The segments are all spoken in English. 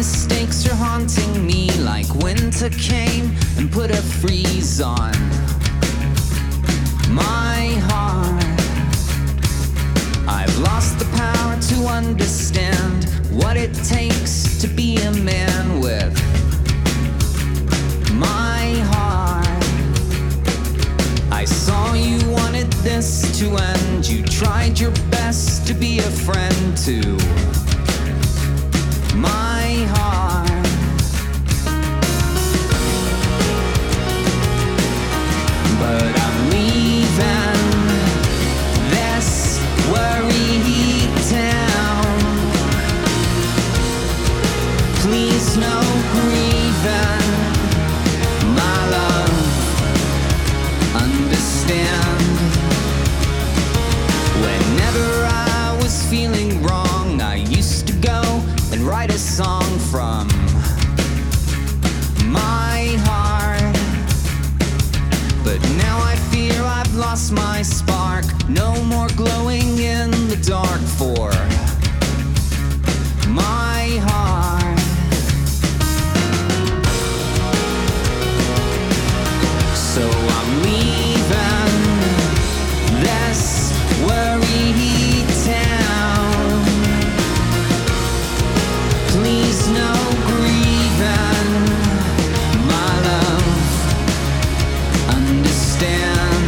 mistakes are haunting me like winter came and put a freeze on my heart. I've lost the power to understand what it takes to be a man with my heart. I saw you wanted this to end. You tried your best to be a friend to my heart. But I'm leaving this worry town. Please no grieving, my love, understand. Whenever I was feeling wrong, I used to go and write a song from my heart. But now I fear I've lost my spark. No more glowing in the dark for my heart. So I'm leaving this worry town. Please no grieving, my love, understand.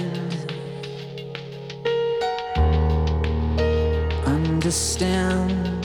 Understand.